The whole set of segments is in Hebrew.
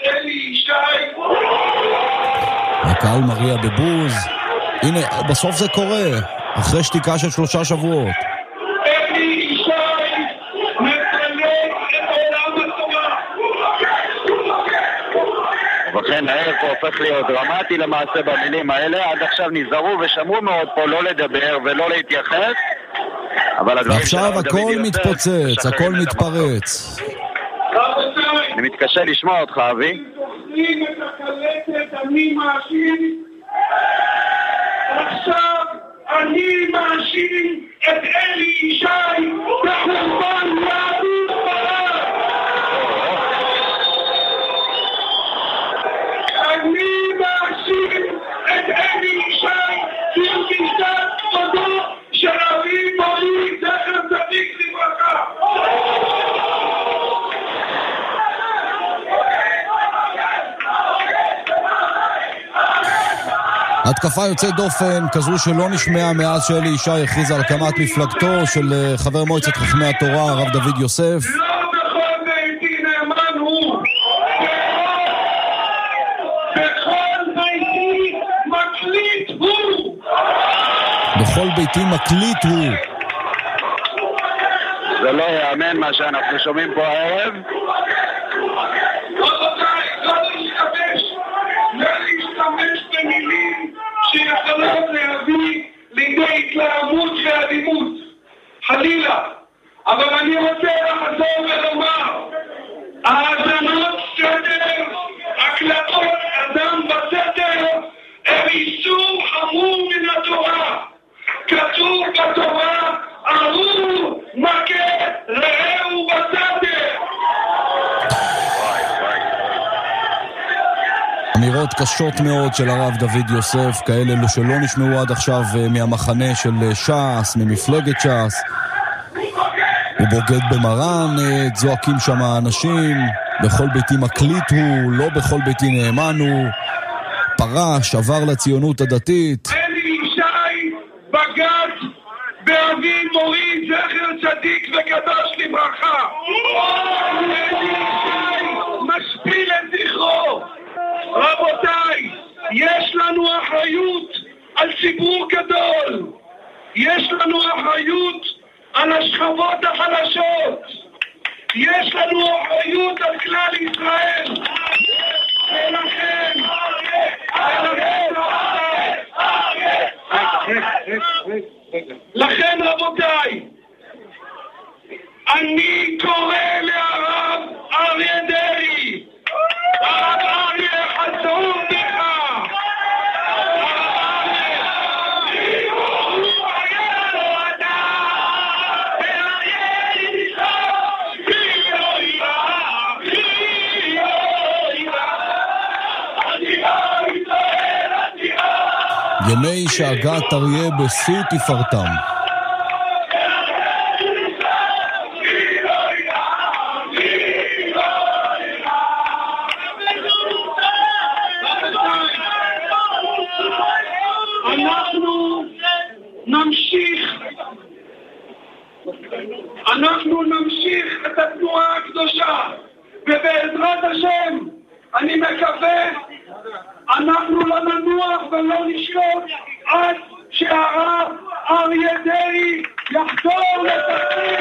אלי ישי. הקהל מריע בבוז. הנה, בסוף זה קורה, אחרי שתיקה של 3 שבועות. אלי ישי מפלג את עולם התורה. ובכן, הערב פה הופך להיות דרמטי למעשה במילים האלה. עד עכשיו נזהרו ושמרו מאוד פה לא לדבר ולא להתייחס. ועכשיו הכל מתפוצץ, הכל מתפרץ. אני מתקשה לשמוע אותך, אבי. זוכרים את הקלטת אני מאשים? עכשיו אני מאשים את אלי ישי בחורבן יהדות ספרד. אני מאשים את אלי ישי ברמיסת כבודו של אבי מורי זכר צדיק לברכה. התקפה יוצאת דופן, כזו שלא נשמעה מאז שאלי ישי הכריז על הקמת מפלגתו של חבר מועצת חכמי התורה, הרב דוד יוסף. לא בכל ביתי נאמן הוא, בכל ביתי מקליט הוא. בכל ביתי מקליט הוא. זה לא יאמן מה שאנחנו שומעים פה הערב. לא להשתמש במילים שיכולות להביא לידי התלהמות ואלימות, חלילה. אבל אני רוצה לחזור ולומר, האזנות סתר, הקלטות אדם בסתר, הם איסור חמור מן התורה. כתוב בתורה, ארור מכה רעהו בסתר. אמירות קשות מאוד של הרב דוד יוסף, כאלה שלא נשמעו עד עכשיו מהמחנה של ש"ס, ממפלגת ש"ס. הוא בוגד במרן, זועקים שם האנשים, בכל ביתי מקליט הוא, לא בכל ביתי נאמן הוא, פרש, עבר לציונות הדתית. אלי ישי בגד באבי מורי זכר צדיק וקדוש לברכה. אלי ישי משפיל את זכרו. רבותיי, יש לנו אחריות על ציבור גדול. יש לנו אחריות על השכבות החלשות. יש לנו אחריות על כלל ישראל. לכן רבותיי, אני קורא לרב אריה דרעי, הרב אריה חזור בך. ימי שאגת אריה בשיא תפארתם. אנחנו נמשיך את התנועה הקדושה, ובעזרת השם אני מקווה אנחנו לא ננוח ולא נשלוט עד שהרב אריה דרעי יחזור לתפקיד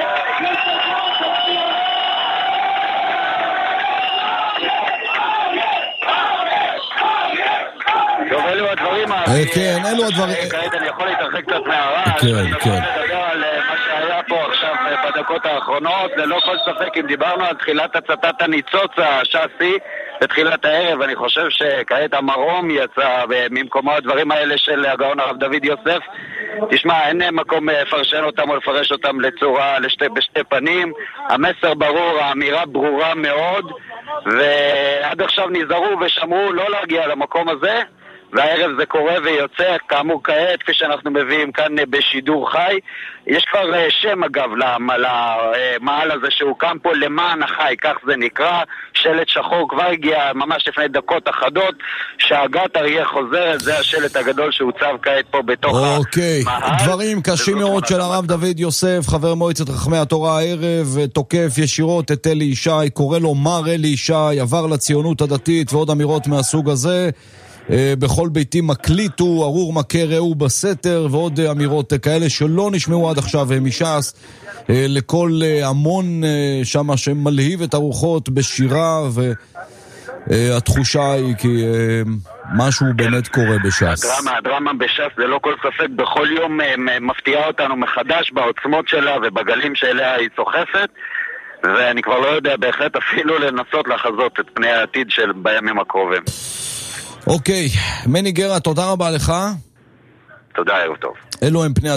טוב, אלו הדברים כן, אלו הדברים. כעת אני יכול להתרחק קצת מהרעש. כן. אני יכול לדבר על מה שהיה פה עכשיו בדקות האחרונות. ללא כל ספק, אם דיברנו על תחילת הצתת הניצוץ הש"סי בתחילת הערב, אני חושב שכעת המרום יצא ממקומו הדברים האלה של הגאון הרב דוד יוסף. תשמע, אין מקום לפרשן אותם או לפרש אותם לצורה, בשתי פנים. המסר ברור, האמירה ברורה מאוד, ועד עכשיו נזהרו ושמרו לא להגיע למקום הזה, והערב זה קורה ויוצא, כאמור כעת, כפי שאנחנו מביאים כאן בשידור חי. יש כבר שם אגב למעל הזה שהוקם פה, למען החי, כך זה נקרא, שלט שחור כבר הגיע ממש לפני דקות אחדות, שהגת אריה חוזרת, זה השלט הגדול שהוצב כעת פה בתוך המעל. אוקיי, דברים קשים מאוד של הרב דוד יוסף, חבר מועצת חכמי התורה הערב, תוקף ישירות את אלי ישי, קורא לו מר אלי ישי, עבר לציונות הדתית ועוד אמירות מהסוג הזה. בכל ביתי מקליטו, ארור מכה ראו בסתר, ועוד אמירות כאלה שלא נשמעו עד עכשיו מש"ס, לכל המון שמה שמלהיב את הרוחות בשירה, והתחושה היא כי משהו באמת קורה בש"ס. הדרמה בש"ס זה לא כל ספק בכל יום מפתיעה אותנו מחדש בעוצמות שלה ובגלים שאליה היא סוחפת, ואני כבר לא יודע בהחלט אפילו לנסות לחזות את פני העתיד של בימים הקרובים. אוקיי, מני גרה, תודה רבה לך. תודה, ערב טוב. אלו הם פני